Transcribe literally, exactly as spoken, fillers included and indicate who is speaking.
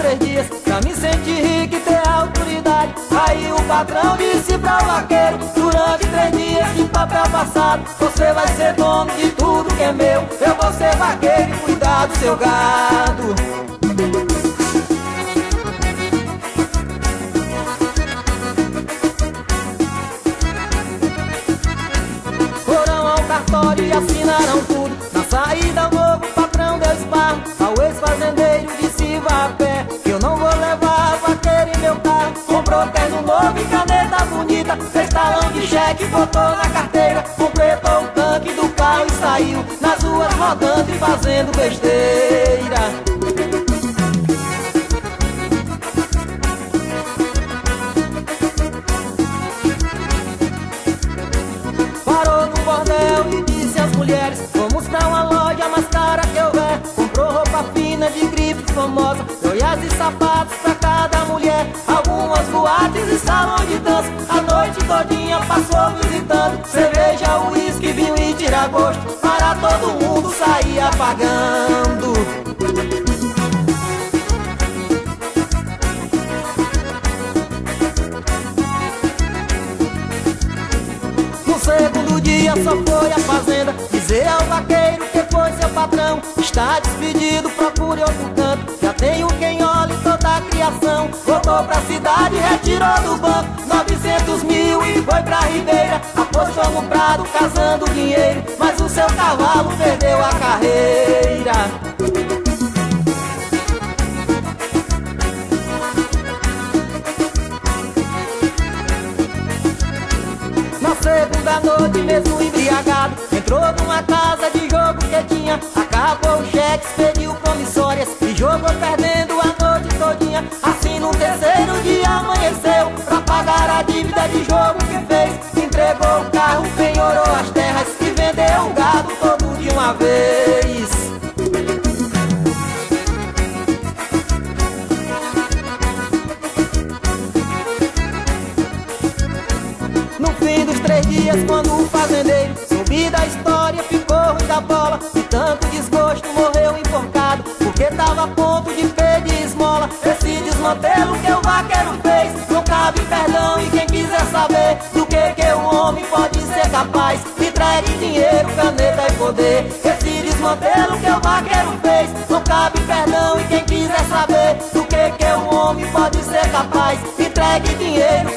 Speaker 1: três dias pra me sentir rico e ter autoridade. Aí o patrão disse pra o vaqueiro: durante três dias de papel passado, você vai ser dono de tudo que é meu. Eu vou ser vaqueiro e cuidar do seu gado. Foram ao cartório e assinaram tudo. Na saída o novo patrão deu esparro ao ex-fazendeiro, disse: vá a pé, que eu não vou levar vaqueiro em meu carro. Comprou terno novo e caneta bonita, fez talão de cheque, botou na carteira, completou o tanque do carro e saiu nas ruas rodando e fazendo besteira. Parou no bordel e disse às mulheres: vamos pra uma loja mais cara que houver. Comprou roupa fina de grife famosa, joias e sapatos pra cada mulher, algumas boates e salão de dança. A noite todinha passou visitando, cerveja, uísque, vinho e tira-gosto, para todo mundo sair apagando. No segundo dia só foi a fazenda dizer ao vaqueiro que foi seu patrão: está despedido, procure outro canto, já tenho quem olhe toda a criação. Voltou pra cidade, retirou do banco novecentos mil e foi pra Ribeira, apostou no prado casando dinheiro, mas o seu cavalo perdeu a carreira. Na segunda noite, mesmo embriagado, entrou numa casa de jogo que tinha, acabou o cheque, expediu promissórias e jogou perdendo a noite todinha. Assim no terceiro dia amanheceu, pra pagar a dívida de jogo que fez, entregou o carro, penhorou as terras e vendeu o gado todo de uma vez. No fim dos três dias, quando o fazendeiro soube da história, ficou ruim da bola, de tanto desgosto morreu enforcado, porque tava a ponto de pedir esmola. Esse desmantelo que o vaqueiro fez não cabe perdão, e quem quiser saber do que que o homem pode ser capaz, entregue dinheiro, caneta e poder. Esse desmantelo que o vaqueiro fez não cabe perdão, e quem quiser saber do que que o homem pode ser capaz, entregue dinheiro,